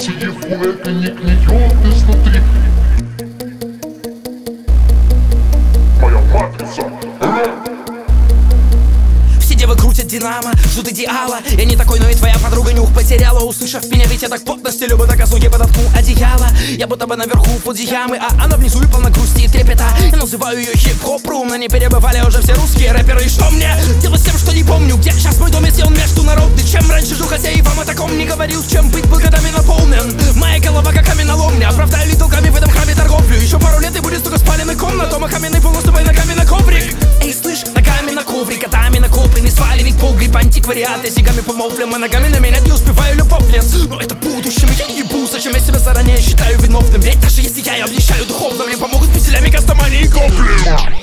телефон, это не гниет изнутри. Моя матрица. Все девы крутят динамо, ждут идеала. Я не такой, но и твоя подруга нюх потеряла. Услышав меня, ведь я так плотно стелю бы доказу, я подоткну одеяло. Я будто бы наверху Фудзиямы, а она внизу и полна грусти и трепета. Я называю ее хип-хоп рум, но не перебывали уже все русские рэперы. И что мне делать с тем, что не помню, где сейчас мой дом, если он международный? Чем раньше жил, хотя и вам о таком не говорил. Чем быть был годами наполнен, моя голова как каменоломня. Оправдаю ли долгами в этом храме торговлю? Еще пару лет и будет столько спаленных комнат, дома каменный пол, наступай ногами на коврик. Эй, слышь, ногами на коврик, котами на копленный сваленный погреб, антиквариат. Я сигами помолвлен, а ногами на меня не успеваю любовниц. Но это будущем, я ебу, зачем я себя заранее считаю виновным? Ведь даже если я обнищаю духовно, мне помогут петелями кастомании и гоблин.